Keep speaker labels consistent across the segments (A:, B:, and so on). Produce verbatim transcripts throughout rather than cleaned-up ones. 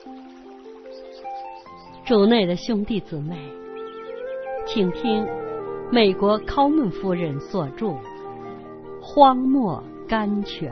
A: 主内的兄弟姊妹，请听美国考门夫人所著《荒漠甘泉》。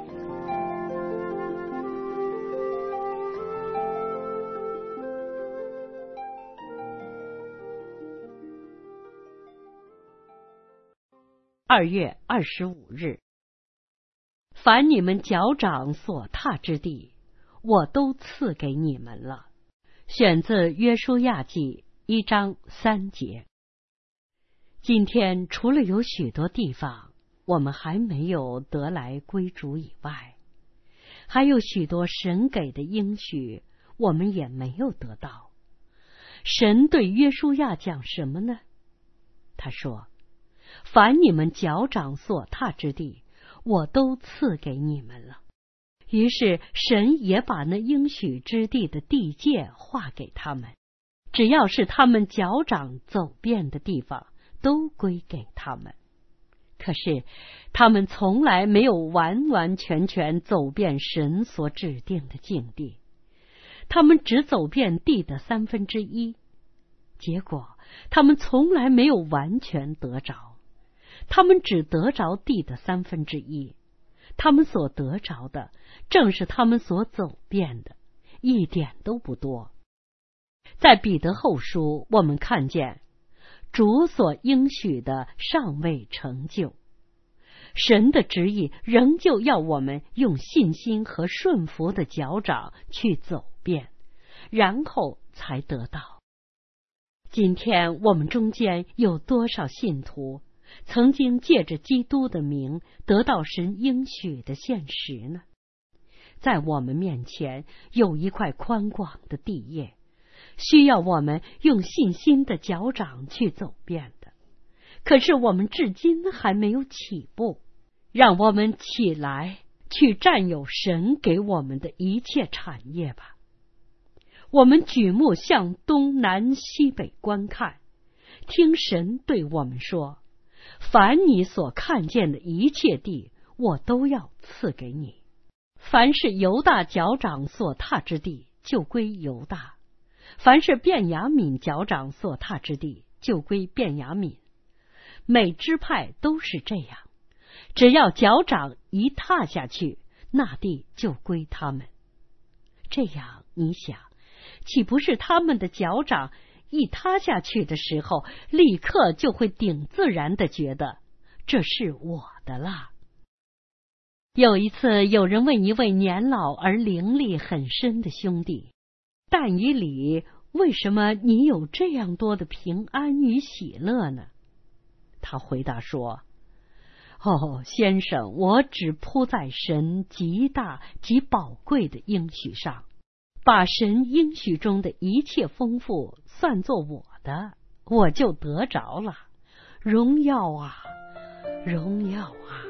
A: 二月二十五日，凡你们脚掌所踏之地，我都赐给你们了。选自约书亚记一章三节。今天除了有许多地方我们还没有得来归主以外，还有许多神给的应许我们也没有得到。神对约书亚讲什么呢？他说，凡你们脚掌所踏之地，我都赐给你们了。于是神也把那应许之地的地界划给他们，只要是他们脚掌走遍的地方，都归给他们。可是他们从来没有完完全全走遍神所指定的境地，他们只走遍地的三分之一，结果他们从来没有完全得着，他们只得着地的三分之一。他们所得着的正是他们所走遍的，一点都不多。在彼得后书我们看见主所应许的尚未成就，神的旨意仍旧要我们用信心和顺服的脚掌去走遍，然后才得到。今天我们中间有多少信徒曾经借着基督的名得到神应许的现实呢？在我们面前有一块宽广的地业，需要我们用信心的脚掌去走遍的。可是我们至今还没有起步，让我们起来去占有神给我们的一切产业吧。我们举目向东南西北观看，听神对我们说，凡你所看见的一切地，我都要赐给你。凡是犹大脚掌所踏之地，就归犹大；凡是便雅悯脚掌所踏之地，就归便雅悯。每支派都是这样，只要脚掌一踏下去，那地就归他们。这样你想，岂不是他们的脚掌一踏下去的时候，立刻就会顶自然的觉得这是我的啦？有一次有人问一位年老而灵力很深的兄弟，但以理，为什么你有这样多的平安与喜乐呢？他回答说，哦，先生，我只扑在神极大极宝贵的应许上，把神应许中的一切丰富算作我的，我就得着了。荣耀啊，荣耀啊！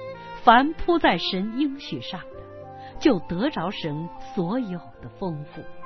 A: 凡扑在神应许上的，就得着神所有的丰富。